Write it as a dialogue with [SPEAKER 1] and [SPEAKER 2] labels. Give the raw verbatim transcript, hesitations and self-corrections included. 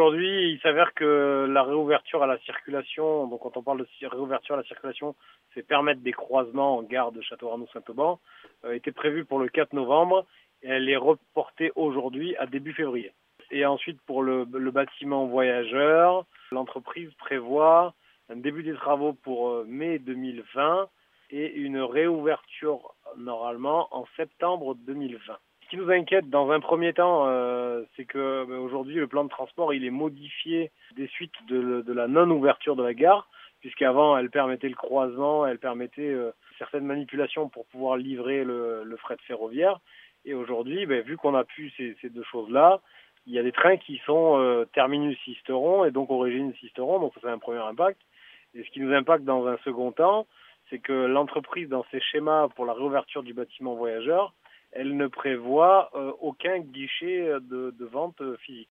[SPEAKER 1] aujourd'hui, il s'avère que la réouverture à la circulation, donc quand on parle de réouverture à la circulation, c'est permettre des croisements en gare de Château-Arnoux-Saint-Auban, euh, était prévue pour le quatre novembre et elle est reportée aujourd'hui à début février. Et ensuite, pour le, le bâtiment voyageurs, l'entreprise prévoit un début des travaux pour mai deux mille vingt et une réouverture normalement en septembre deux mille vingt. Ce qui nous inquiète dans un premier temps, euh, c'est que ben, aujourd'hui le plan de transport il est modifié des suites de, de la non-ouverture de la gare, puisqu'avant elle permettait le croisement, elle permettait euh, certaines manipulations pour pouvoir livrer le, le fret ferroviaire. Et aujourd'hui, ben, vu qu'on a pu ces, ces deux choses-là, il y a des trains qui sont euh, terminus Sisteron et donc origine Sisteron, donc ça c'est un premier impact. Et ce qui nous impacte dans un second temps, c'est que l'entreprise, dans ses schémas pour la réouverture du bâtiment voyageur, elle ne prévoit euh, aucun guichet de, de vente physique.